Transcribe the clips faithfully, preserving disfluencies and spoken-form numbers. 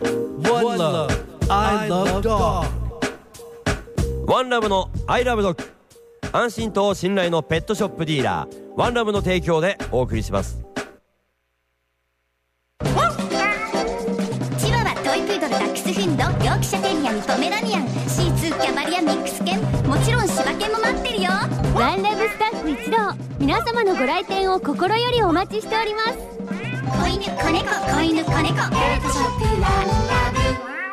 One Love I Love Dog。 ワンラブの I Love Dog、 安心と信頼のペットショップディーラーワンラブの提供でお送りします。 チワワ、トイプードル、ダックスフンド、ヨークシャテリアン、ポメラニアン、シーツー、キャバリア、ミックス犬、もちろん柴犬も待ってるよ。 ワンラブスタッフ一同、皆様のご来店を心よりお待ちしております。 子犬、子猫、子犬、子猫、ペットショップワンラブ。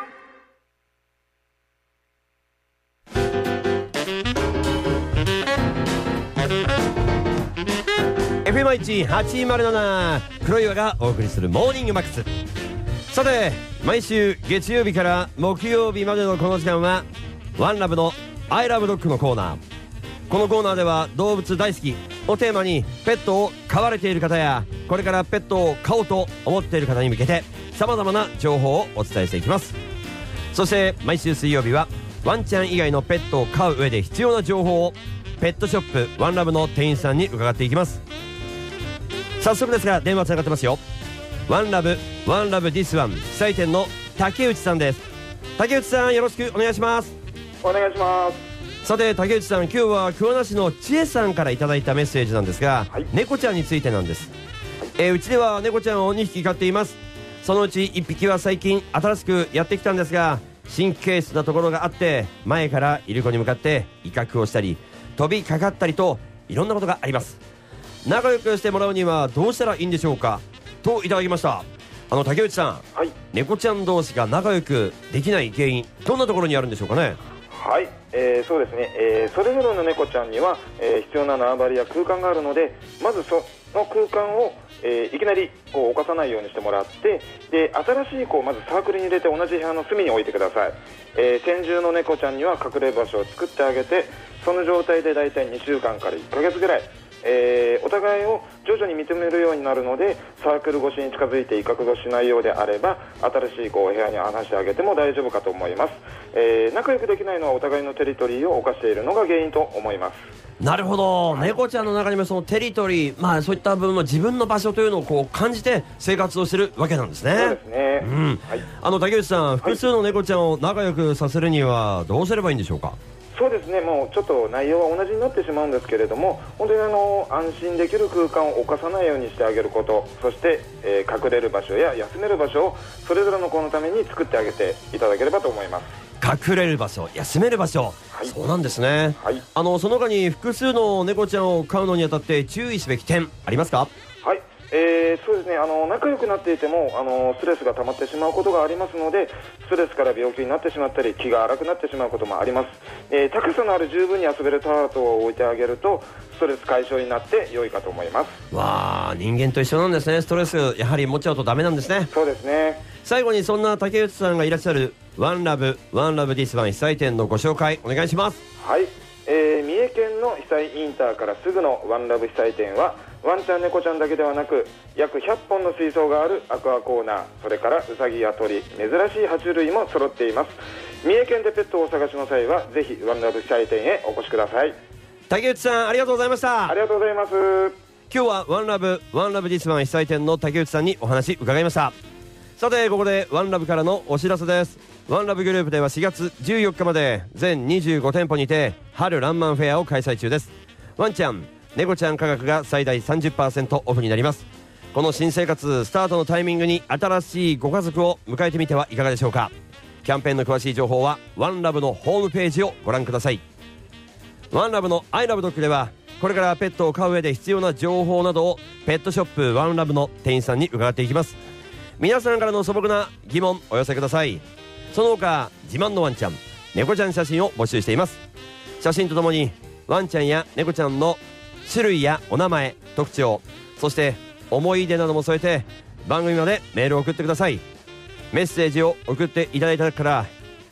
エフエムいちはちまるなな 黒岩がお送りするモーニングマックス。さて、毎週月曜日から木曜日までのこの時間はワンラブの I Love Dog のコーナー。このコーナーでは動物大好きをテーマに、ペットを飼われている方やこれからペットを飼おうと思っている方に向けて様々な情報をお伝えしていきます。そして毎週水曜日はワンちゃん以外のペットを飼う上で必要な情報をペットショップワンラブの店員さんに伺っていきます。早速ですが電話つながってますよ。ワンラブワンラブディスワン主催店の竹内さんです。竹内さん、よろしくお願いします。 お願いします。 さて竹内さん、今日は桑名市の千恵さんからいただいたメッセージなんですが、はい、猫ちゃんについてなんです。えー、うちでは猫ちゃんをにひき飼っています。そのうちいっぴきは最近新しくやってきたんですが、神経質なところがあって前からいる子に向かって威嚇をしたり飛びかかったりといろんなことがあります。仲良くしてもらうにはどうしたらいいんでしょうか、といただきました。あの竹内さん、はい、猫ちゃん同士が仲良くできない原因、どんなところにあるんでしょうかね。 はい、えー、そうですね、えー、それぞれの猫ちゃんには、えー、必要な縄張りや空間があるので、まずその空間を、えー、いきなりこう犯さないようにしてもらって、で新しい子をまずサークルに入れて同じ部屋の隅に置いてください。えー、先住の猫ちゃんには隠れ場所を作ってあげて、その状態でだいたいにしゅうかんからいっかげつぐらい、えー、お互いを徐々に認めるようになるので、サークル越しに近づいて威嚇をしないようであれば新しい子を部屋に離してあげても大丈夫かと思います。えー、仲良くできないのはお互いのテリトリーを犯しているのが原因と思います。 なるほど、猫ちゃんの中にもそのテリトリー、まあそういった部分の自分の場所というのをこう感じて生活をしてるわけなんですね。 そうですね、 うん、はい、あの竹内さん、複数の猫ちゃんを仲良くさせるにはどうすればいいんでしょうか。 そうですね、もうちょっと内容は同じになってしまうんですけれども、本当にあの安心できる空間を犯さないようにしてあげること、そして、えー、隠れる場所や休める場所をそれぞれの子のために作ってあげていただければと思います。 隠れる場所、休める場所、はい、そうなんですね、はい、あのその他に複数の猫ちゃんを飼うのにあたって注意すべき点ありますか。 はい、えー、そうですね、あの仲良くなっていてもあのストレスが溜まってしまうことがありますので、ストレスから病気になってしまったり気が荒くなってしまうこともあります。えー、高さのある十分に遊べるタワー等を置いてあげるとストレス解消になって良いかと思います。 わあ、人間と一緒なんですね。ストレスやはり持っちゃうとダメなんですね。 そうですね。 最後にそんな竹内さんがいらっしゃるワンラブワンラブディスワン被災店のご紹介お願いします。 はい、えー、三重県の被災インターからすぐのワンラブ被災店はワンちゃん猫ちゃんだけではなく約ひゃっぽんの水槽があるアクアコーナー、それからウサギや鳥、珍しい爬虫類も揃っています。三重県でペットをお探しの際はぜひワンラブ被災店へお越しください。 竹内さん、ありがとうございました。 ありがとうございます。 今日はワンラブワンラブディスワン被災店の竹内さんにお話伺いました。さてここでワンラブからのお知らせです。ワンラブグループではしがつじゅうよっかまで全にじゅうごてんぽにて春らんまんフェアを開催中です。ワンちゃん猫ちゃん価格が最大 さんじゅっパーセント オフになります。この新生活スタートのタイミングに新しいご家族を迎えてみてはいかがでしょうか。キャンペーンの詳しい情報はワンラブのホームページをご覧ください。ワンラブの I Love Dog ではこれからペットを飼う上で必要な情報などをペットショップワンラブの店員さんに伺っていきます。皆さんからの素朴な疑問お寄せください。その他自慢のワンちゃん猫ちゃん写真を募集しています。写真とともにワンちゃんや猫ちゃんの種類やお名前、特徴、そして思い出なども添えて番組までメールを送ってください。メッセージを送っていただいたから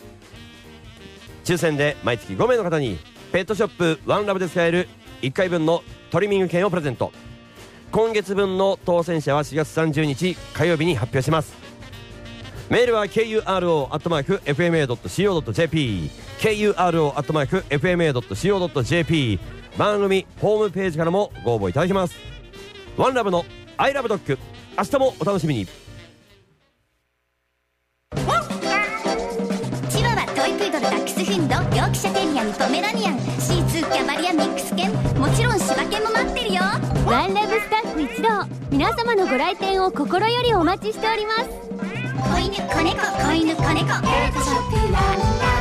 抽選で毎月ごめいの方にペットショップワンラブで使えるいっかいぶんのトリミング券をプレゼント。今月分の当選者はしがつさんじゅうにち火曜日に発表します。メールは ケーユーアールオー アットマーク エフエムエー ドット シーオー ドット ジェーピー ケーユーアールオー アットマーク エフエムエー ドット シーオー ドット ジェーピー 番組ホームページからもご応募いただけます。ワンラブの I Love Dog、 明日もお楽しみに。 ワードルダックスフンドヨークシャテリアンポメラニアンシーツーキャバリアミックス犬もちろん柴犬も待ってるよ。 ワンラブスタッフ一同、皆様のご来店を心よりお待ちしております。 子犬子猫子犬子猫ペットショップワンラ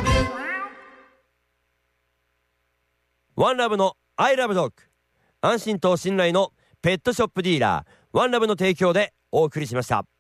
ブ。 ワンラブのアイラブドッグ、安心と信頼のペットショップディーラーワンラブの提供でお送りしました。